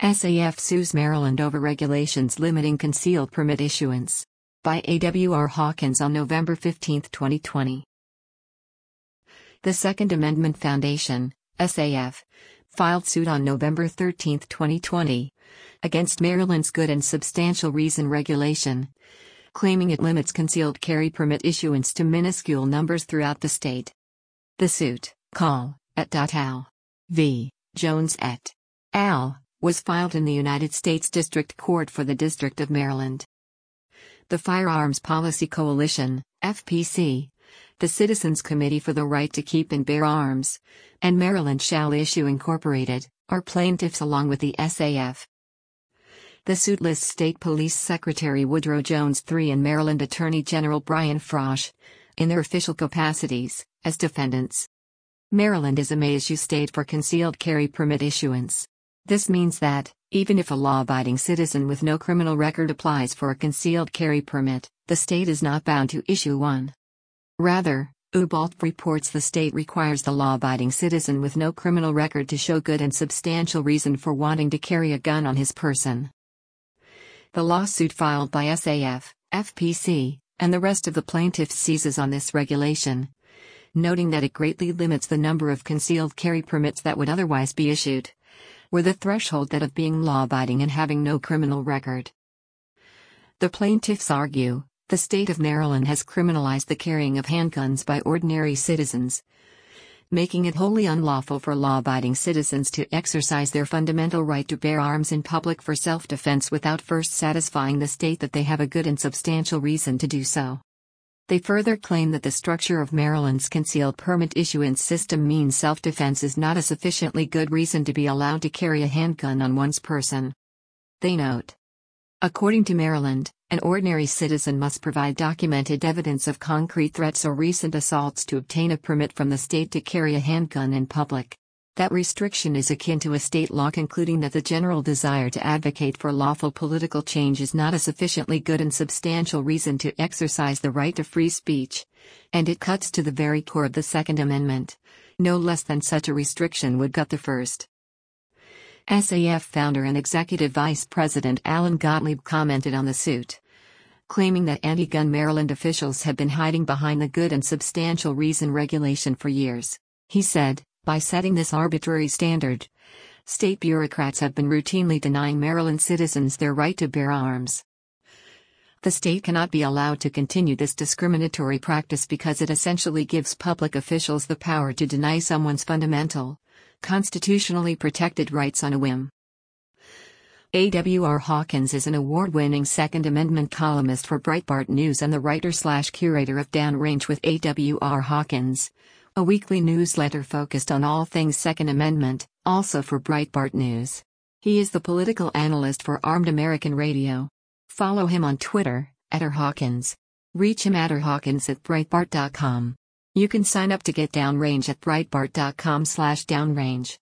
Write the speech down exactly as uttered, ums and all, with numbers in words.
S A F sues Maryland over regulations limiting concealed permit issuance. By A W R Hawkins on November fifteenth, twenty twenty. The Second Amendment Foundation, S A F, filed suit on November thirteenth, twenty twenty, against Maryland's good and substantial reason regulation, claiming it limits concealed carry permit issuance to minuscule numbers throughout the state. The suit, Call et al. V. Jones et al., was filed in the United States District Court for the District of Maryland. The Firearms Policy Coalition, F P C, the Citizens Committee for the Right to Keep and Bear Arms, and Maryland Shall Issue Incorporated, are plaintiffs along with the S A F. The suit lists State Police Secretary Woodrow Jones the third and Maryland Attorney General Brian Frosh, in their official capacities, as defendants. Maryland is a may-issue state for concealed carry permit issuance. This means that, even if a law-abiding citizen with no criminal record applies for a concealed carry permit, the state is not bound to issue one. Rather, U B A L T reports the state requires the law-abiding citizen with no criminal record to show good and substantial reason for wanting to carry a gun on his person. The lawsuit filed by S A F, F P C, and the rest of the plaintiffs seizes on this regulation, noting that it greatly limits the number of concealed carry permits that would otherwise be issued, were the threshold that of being law-abiding and having no criminal record. The plaintiffs argue, the state of Maryland has criminalized the carrying of handguns by ordinary citizens, making it wholly unlawful for law-abiding citizens to exercise their fundamental right to bear arms in public for self-defense without first satisfying the state that they have a good and substantial reason to do so. They further claim that the structure of Maryland's concealed permit issuance system means self-defense is not a sufficiently good reason to be allowed to carry a handgun on one's person. They note, according to Maryland, an ordinary citizen must provide documented evidence of concrete threats or recent assaults to obtain a permit from the state to carry a handgun in public. That restriction is akin to a state law concluding that the general desire to advocate for lawful political change is not a sufficiently good and substantial reason to exercise the right to free speech, and it cuts to the very core of the Second Amendment. No less than such a restriction would gut the First. S A F founder and executive vice president Alan Gottlieb commented on the suit, claiming that anti-gun Maryland officials have been hiding behind the good and substantial reason regulation for years. He said, by setting this arbitrary standard, state bureaucrats have been routinely denying Maryland citizens their right to bear arms. The state cannot be allowed to continue this discriminatory practice because it essentially gives public officials the power to deny someone's fundamental, constitutionally protected rights on a whim. A W R Hawkins is an award-winning Second Amendment columnist for Breitbart News and the writer-slash-curator of Downrange with A W R Hawkins, a weekly newsletter focused on all things Second Amendment, also for Breitbart News. He is the political analyst for Armed American Radio. Follow him on Twitter, at R Hawkins. Reach him at r hawkins at breitbart dot com. You can sign up to get Downrange at breitbart dot com slash downrange.